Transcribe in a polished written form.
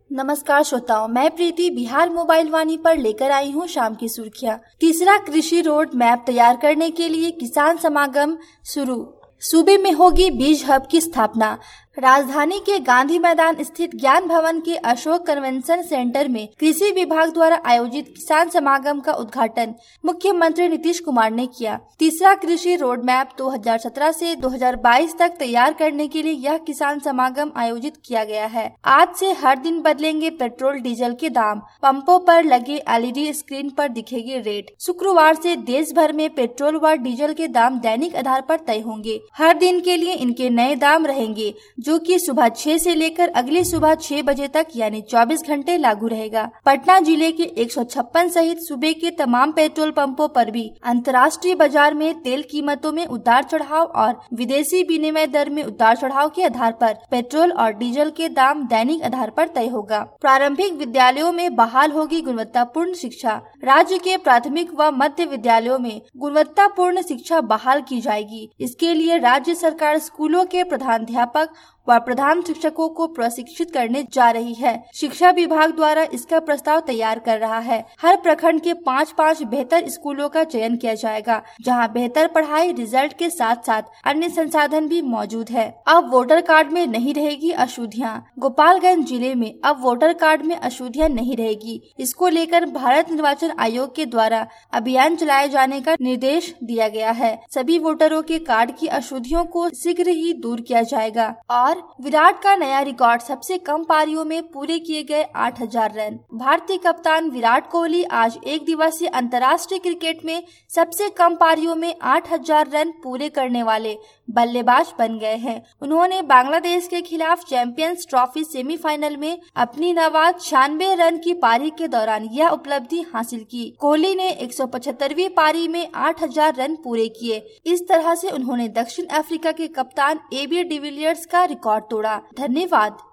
नमस्कार श्रोताओं, मैं प्रीति बिहार मोबाइल वाणी पर लेकर आई हूँ शाम की सुर्खियाँ। तीसरा कृषि रोड मैप तैयार करने के लिए किसान समागम शुरू। सूबे में होगी बीज हब की स्थापना। राजधानी के गांधी मैदान स्थित ज्ञान भवन के अशोक कन्वेंशन सेंटर में कृषि विभाग द्वारा आयोजित किसान समागम का उद्घाटन मुख्यमंत्री नीतीश कुमार ने किया। तीसरा कृषि रोड मैप 2017 से 2022 तक तैयार करने के लिए यह किसान समागम आयोजित किया गया है। आज से हर दिन बदलेंगे पेट्रोल डीजल के दाम, पंपों पर लगे LED स्क्रीन पर दिखेगी रेट। शुक्रवार से देश भर में पेट्रोल व डीजल के दाम दैनिक आधार पर तय होंगे। हर दिन के लिए इनके नए दाम रहेंगे, जो कि सुबह 6 से लेकर अगली सुबह 6 बजे तक यानी 24 घंटे लागू रहेगा। पटना जिले के 156 सहित सूबे के तमाम पेट्रोल पंपों पर भी अंतर्राष्ट्रीय बाजार में तेल कीमतों में उतार चढ़ाव और विदेशी विनिमय दर में उतार चढ़ाव के आधार पर पेट्रोल और डीजल के दाम दैनिक आधार पर तय होगा। प्रारंभिक विद्यालयों में बहाल होगी गुणवत्तापूर्ण शिक्षा। राज्य के प्राथमिक व मध्य विद्यालयों में गुणवत्तापूर्ण शिक्षा बहाल की जाएगी। इसके लिए राज्य सरकार स्कूलों के प्रधानाध्यापक व प्रधान शिक्षकों को प्रशिक्षित करने जा रही है। शिक्षा विभाग द्वारा इसका प्रस्ताव तैयार कर रहा है। हर प्रखंड के 5-5 बेहतर स्कूलों का चयन किया जाएगा, जहां बेहतर पढ़ाई रिजल्ट के साथ साथ अन्य संसाधन भी मौजूद है। अब वोटर कार्ड में नहीं रहेगी अशुद्धियां। गोपालगंज जिले में अब वोटर कार्ड में अशुद्धियां नहीं रहेगी। इसको लेकर भारत निर्वाचन आयोग के द्वारा अभियान चलाए जाने का निर्देश दिया गया है। सभी वोटरों के कार्ड की अशुद्धियों को शीघ्र ही दूर किया जाएगा। और विराट का नया रिकॉर्ड, सबसे कम पारियों में पूरे किए गए 8000 रन। भारतीय कप्तान विराट कोहली आज एक दिवसीय अंतर्राष्ट्रीय क्रिकेट में सबसे कम पारियों में 8000 रन पूरे करने वाले बल्लेबाज बन गए हैं। उन्होंने बांग्लादेश के खिलाफ चैंपियंस ट्रॉफी सेमीफाइनल में अपनी नवाज 96 रन की पारी के दौरान यह उपलब्धि हासिल की। कोहली ने 175वीं पारी में 8000 रन पूरे किए। इस तरह से उन्होंने दक्षिण अफ्रीका के कप्तान AB डिविलियर्स का रिकॉर्ड तोड़ा। धन्यवाद।